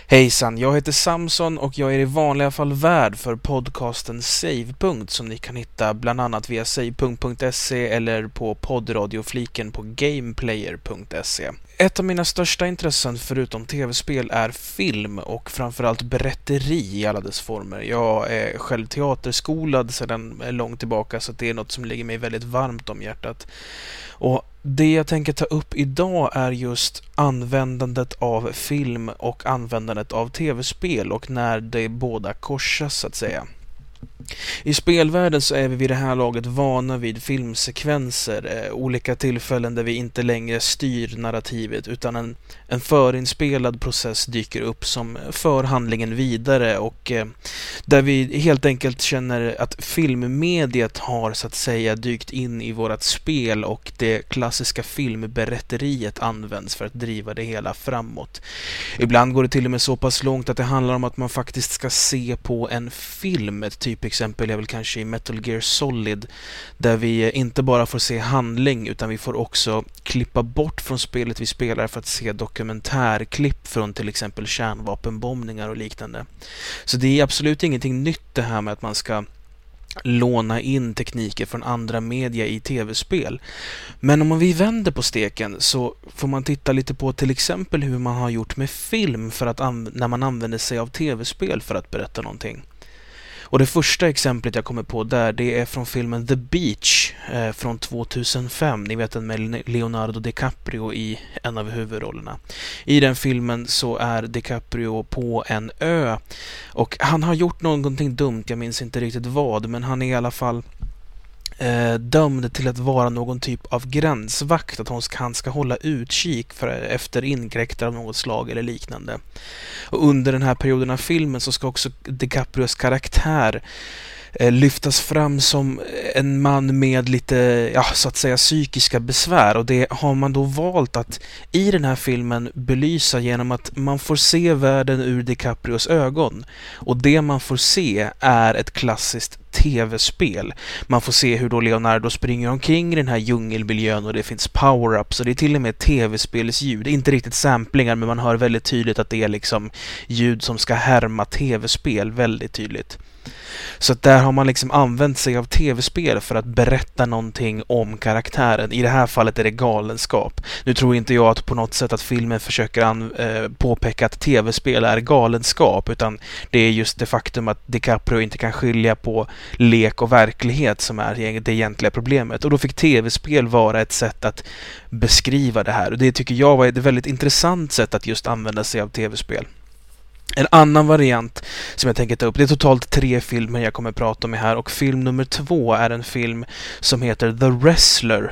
Hejsan, jag heter Samson och jag är i vanliga fall värd för podcasten Savepunkt som ni kan hitta bland annat via savepunkt.se eller på poddradiofliken på gameplayer.se. Ett av mina största intressen förutom tv-spel är film och framförallt berätteri i alla dess former. Jag är själv teaterskolad sedan långt tillbaka så det är något som ligger mig väldigt varmt om hjärtat. Och det jag tänker ta upp idag är just användandet av film och användandet av tv-spel och när de båda korsas så att säga. I spelvärlden så är vi vid det här laget vana vid filmsekvenser, olika tillfällen där vi inte längre styr narrativet utan en förinspelad process dyker upp som för handlingen vidare och där vi helt enkelt känner att filmmediet har så att säga dykt in i vårat spel och det klassiska filmberätteriet används för att driva det hela framåt. Ibland går det till och med så pass långt att det handlar om att man faktiskt ska se på en film, ett typexempel är väl kanske i Metal Gear Solid där vi inte bara får se handling utan vi får också klippa bort från spelet vi spelar för att se dokumentärklipp från till exempel kärnvapenbombningar och liknande. Så det är absolut ingenting nytt det här med att man ska låna in tekniker från andra media i tv-spel. Men om vi vänder på steken så får man titta lite på till exempel hur man har gjort med film för att när man använder sig av tv-spel för att berätta någonting. Och det första exemplet jag kommer på där, det är från filmen The Beach från 2005. Ni vet den med Leonardo DiCaprio i en av huvudrollerna. I den filmen så är DiCaprio på en ö och han har gjort någonting dumt, jag minns inte riktigt vad, men han är i alla fall dömd till att vara någon typ av gränsvakt, att han ska hålla utkik efter inkräktare av något slag eller liknande. Och under den här perioden av filmen så ska också DiCaprios karaktär lyftas fram som en man med lite, så att säga, psykiska besvär, och det har man då valt att i den här filmen belysa genom att man får se världen ur DiCaprios ögon, och det man får se är ett klassiskt tv-spel. Man får se hur då Leonardo springer omkring i den här djungelmiljön och det finns power-ups och det är till och med tv-spelsljud. Inte riktigt samplingar, men man hör väldigt tydligt att det är liksom ljud som ska härma tv-spel väldigt tydligt. Så att där har man liksom använt sig av tv-spel för att berätta någonting om karaktären. I det här fallet är det galenskap. Nu tror inte jag att på något sätt att filmen försöker påpeka att tv-spel är galenskap, utan det är just det faktum att DiCaprio inte kan skilja på lek och verklighet som är det egentliga problemet. Och då fick tv-spel vara ett sätt att beskriva det här. Och det tycker jag var ett väldigt intressant sätt att just använda sig av tv-spel. En annan variant som jag tänker ta upp, det är totalt 3 filmer jag kommer prata om här, och film nummer 2 är en film som heter The Wrestler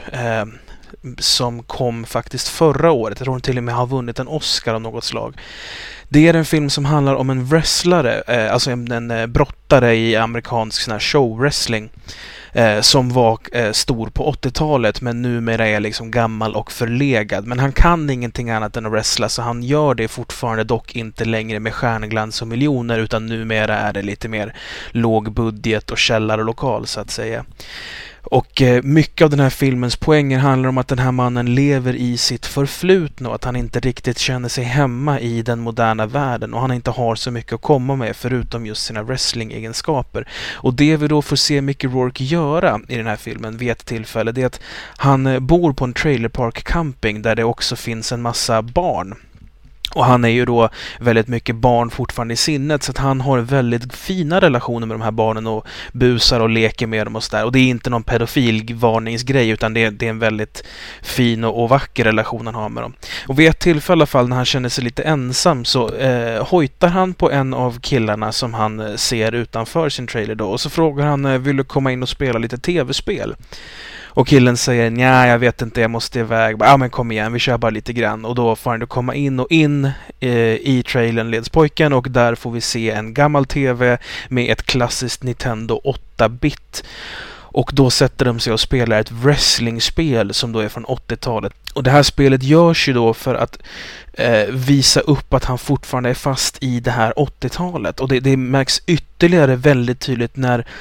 som kom faktiskt förra året. Jag tror till och med har vunnit en Oscar av något slag. Det är en film som handlar om en wrestlare, alltså en brottare i amerikansk sån här showwrestling som var stor på 80-talet men numera är liksom gammal och förlegad. Men han kan ingenting annat än att wrestla, så han gör det fortfarande, dock inte längre med stjärnglans och miljoner, utan numera är det lite mer låg budget och källarlokal så att säga. Och mycket av den här filmens poänger handlar om att den här mannen lever i sitt förflutna och att han inte riktigt känner sig hemma i den moderna världen och han inte har så mycket att komma med förutom just sina wrestling-egenskaper. Och det vi då får se Mickey Rourke göra i den här filmen vid ett tillfälle, det är att han bor på en trailerpark camping där det också finns en massa barn. Och han är ju då väldigt mycket barn fortfarande i sinnet, så att han har väldigt fina relationer med de här barnen och busar och leker med dem och sådär. Och det är inte någon pedofilvarningsgrej, utan det är en väldigt fin och vacker relation han har med dem. Och vid ett tillfälle i alla fall när han känner sig lite ensam så hojtar han på en av killarna som han ser utanför sin trailer då. Och så frågar han, vill du komma in och spela lite tv-spel? Och killen säger, nej jag vet inte, jag måste iväg. Ja men kom igen, vi kör bara lite grann. Och då får han då komma in, och in i trailern leds pojken, och där får vi se en gammal tv med ett klassiskt Nintendo 8-bit. Och då sätter de sig och spelar ett wrestlingspel som då är från 80-talet. Och det här spelet görs ju då för att visa upp att han fortfarande är fast i det här 80-talet. Och det märks ytterligare väldigt tydligt när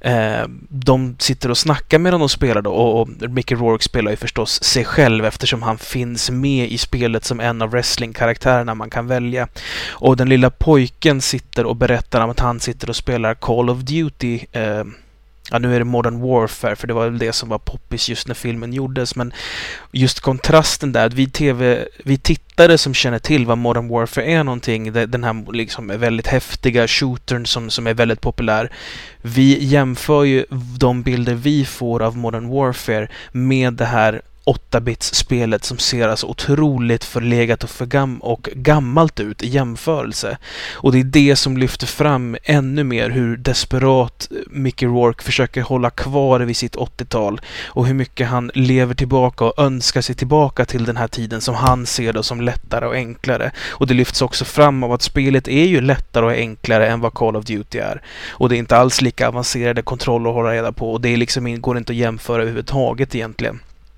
De sitter och snackar medan de spelar då, och Mickey Rourke spelar ju förstås sig själv eftersom han finns med i spelet som en av wrestlingkaraktärerna man kan välja. Och den lilla pojken sitter och berättar om att han sitter och spelar Call of Duty. Ja, nu är det Modern Warfare, för det var väl det som var poppis just när filmen gjordes. Men just kontrasten där, att vi tittare som känner till vad Modern Warfare är någonting, den här liksom väldigt häftiga shootern som är väldigt populär. Vi jämför ju de bilder vi får av Modern Warfare med det här 8-bits-spelet som ser alltså otroligt förlegat och gammalt ut i jämförelse. Och det är det som lyfter fram ännu mer hur desperat Mickey Rourke försöker hålla kvar vid sitt 80-tal och hur mycket han lever tillbaka och önskar sig tillbaka till den här tiden som han ser det som lättare och enklare. Och det lyfts också fram av att spelet är ju lättare och enklare än vad Call of Duty är. Och det är inte alls lika avancerade kontroller att hålla reda på, och det är liksom, går inte att jämföra överhuvudtaget egentligen.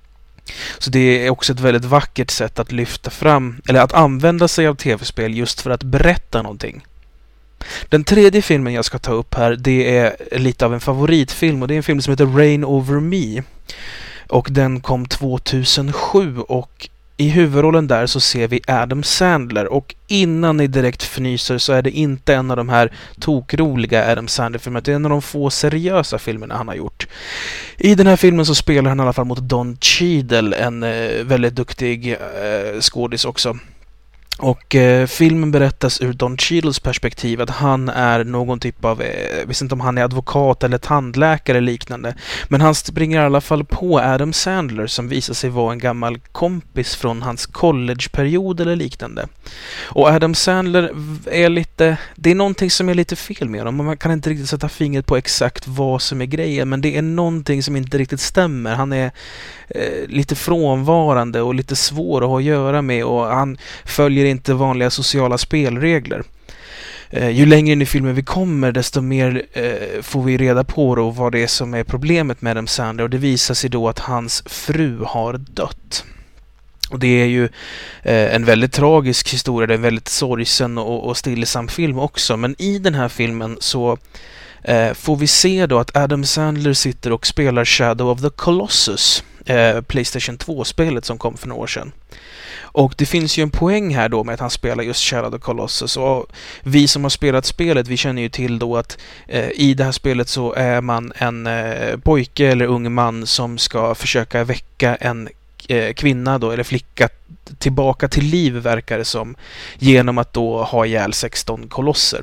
Så det är också ett väldigt vackert sätt att lyfta fram, eller att använda sig av tv-spel just för att berätta någonting. Den tredje filmen jag ska ta upp här, det är lite av en favoritfilm, och det är en film som heter Reign Over Me. Och den kom 2007, och i huvudrollen där så ser vi Adam Sandler, och innan ni direkt fnyser så är det inte en av de här tokroliga Adam Sandler-filmerna, det är en av de få seriösa filmerna han har gjort. I den här filmen så spelar han i alla fall mot Don Cheadle, en väldigt duktig skådis också. Och filmen berättas ur Don Cheadles perspektiv, att han är någon typ av, jag vet inte om han är advokat eller tandläkare eller liknande, men han springer i alla fall på Adam Sandler som visar sig vara en gammal kompis från hans collegeperiod eller liknande. Och Adam Sandler är lite, det är någonting som är lite fel med honom, man kan inte riktigt sätta fingret på exakt vad som är grejen, men det är någonting som inte riktigt stämmer. Han är lite frånvarande och lite svår att ha att göra med, och han följer inte vanliga sociala spelregler. Ju längre in i filmen vi kommer, desto mer får vi reda på då vad det är som är problemet med Adam Sandler, och det visar sig då att hans fru har dött. Och det är ju en väldigt tragisk historia, det är en väldigt sorgsen och stillsam film också, men i den här filmen så får vi se då att Adam Sandler sitter och spelar Shadow of the Colossus, PlayStation 2-spelet som kom för några år sedan. Och det finns ju en poäng här då med att han spelar just Shadow of the Colossus, och vi som har spelat spelet, vi känner ju till då att i det här spelet så är man en pojke eller ung man som ska försöka väcka en kvinna då, eller flicka tillbaka till liv, verkar det som, genom att då ha ihjäl 16 kolosser.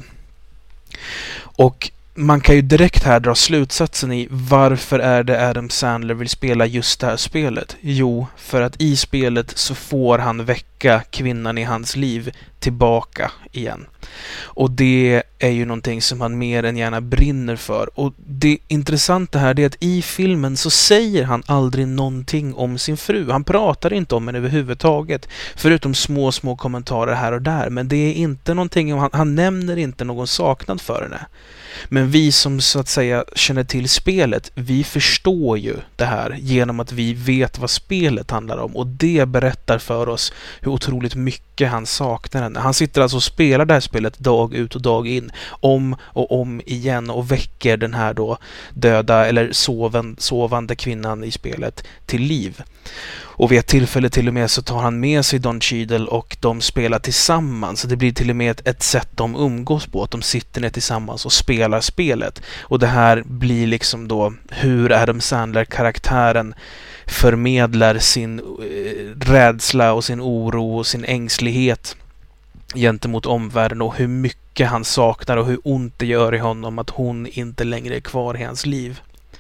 Och man kan ju direkt här dra slutsatsen i varför är det Adam Sandler vill spela just det här spelet. Jo, för att i spelet så får han väcka kvinnan i hans liv tillbaka igen. Och det är ju någonting som han mer än gärna brinner för. Och det intressanta här är att i filmen så säger han aldrig någonting om sin fru. Han pratar inte om henne överhuvudtaget, förutom små kommentarer här och där. Men det är inte någonting, han nämner inte någon saknad för henne. Men vi som så att säga känner till spelet, vi förstår ju det här genom att vi vet vad spelet handlar om, och det berättar för oss hur otroligt mycket han saknar henne. Han sitter alltså och spelar det här spelet dag ut och dag in, om och om igen, och väcker den här då döda eller sovande kvinnan i spelet till liv. Och vid ett tillfälle till och med så tar han med sig Don Cheadle och de spelar tillsammans. Så det blir till och med ett sätt de umgås på, att de sitter ner tillsammans och spelar spelet. Och det här blir liksom då hur Adam Sandler-karaktären förmedlar sin rädsla och sin oro och sin ängslighet gentemot omvärlden, och hur mycket han saknar och hur ont det gör i honom att hon inte längre är kvar i hans liv.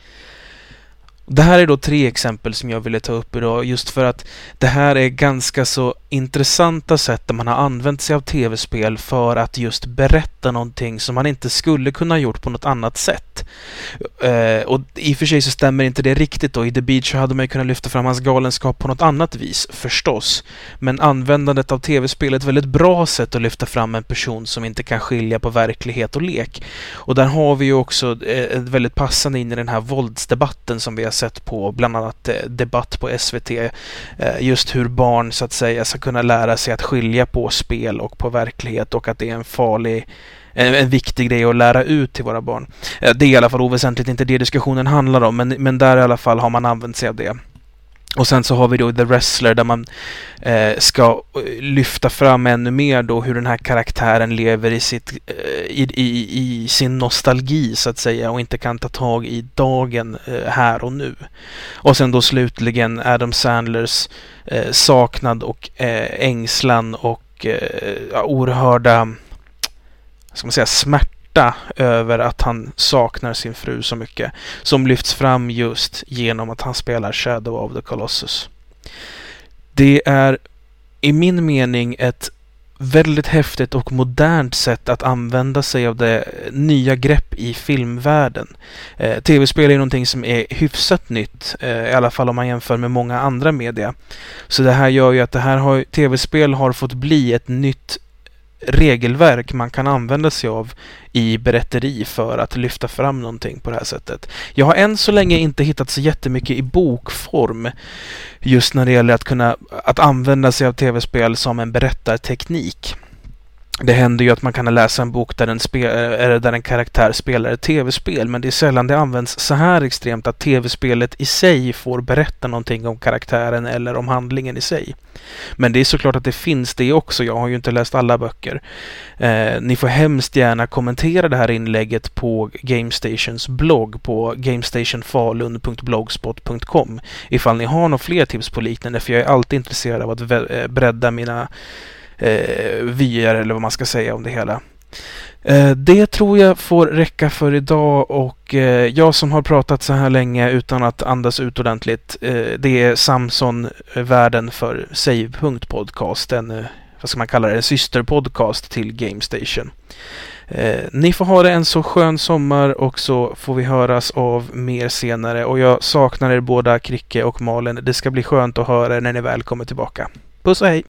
Det här är då 3 exempel som jag ville ta upp idag, just för att det här är ganska så intressanta sätt där man har använt sig av tv-spel för att just berätta någonting som man inte skulle kunna ha gjort på något annat sätt. Och i och för sig så stämmer inte det riktigt då. I The Beach så hade man ju kunnat lyfta fram hans galenskap på något annat vis, förstås. Men användandet av tv-spel är ett väldigt bra sätt att lyfta fram en person som inte kan skilja på verklighet och lek. Och där har vi ju också ett väldigt passande in i den här våldsdebatten som vi har sett på bland annat Debatt på SVT. Just hur barn så att säga ska kunna lära sig att skilja på spel och på verklighet, och att det är en farlig en viktig grej att lära ut till våra barn. Det är i alla fall oväsentligt inte det diskussionen handlar om, men där i alla fall har man använt sig av det. Och sen så har vi då The Wrestler där man ska lyfta fram ännu mer då hur den här karaktären lever i sin nostalgi så att säga och inte kan ta tag i dagen här och nu. Och sen då slutligen Adam Sandlers saknad och ängslan och oerhörda, ska man säga, smärta över att han saknar sin fru så mycket, som lyfts fram just genom att han spelar Shadow of the Colossus. Det är i min mening ett väldigt häftigt och modernt sätt att använda sig av det nya grepp i filmvärlden. Tv-spel är någonting som är hyfsat nytt, i alla fall om man jämför med många andra media. Så det här gör ju att tv-spel har fått bli ett nytt regelverk man kan använda sig av i berätteri för att lyfta fram någonting på det här sättet. Jag har än så länge inte hittat så jättemycket i bokform just när det gäller att använda sig av tv-spel som en berättarteknik. Det händer ju att man kan läsa en bok där en karaktär spelar ett tv-spel, men det är sällan det används så här extremt att tv-spelet i sig får berätta någonting om karaktären eller om handlingen i sig. Men det är såklart att det finns det också. Jag har ju inte läst alla böcker. Ni får hemskt gärna kommentera det här inlägget på GameStations blogg på gamestationfalun.blogspot.com ifall ni har några fler tips på liknande, för jag är alltid intresserad av att bredda mina vyer eller vad man ska säga om det hela. Det tror jag får räcka för idag, och jag som har pratat så här länge utan att andas ut ordentligt, det är Samson, värden för Save.podcast, vad ska man kalla det, en systerpodcast till GameStation. Ni får ha det en så skön sommar, och så får vi höras av mer senare, och jag saknar er båda, Kricke och Malin. Det ska bli skönt att höra er när ni väl kommer tillbaka. Puss och hej!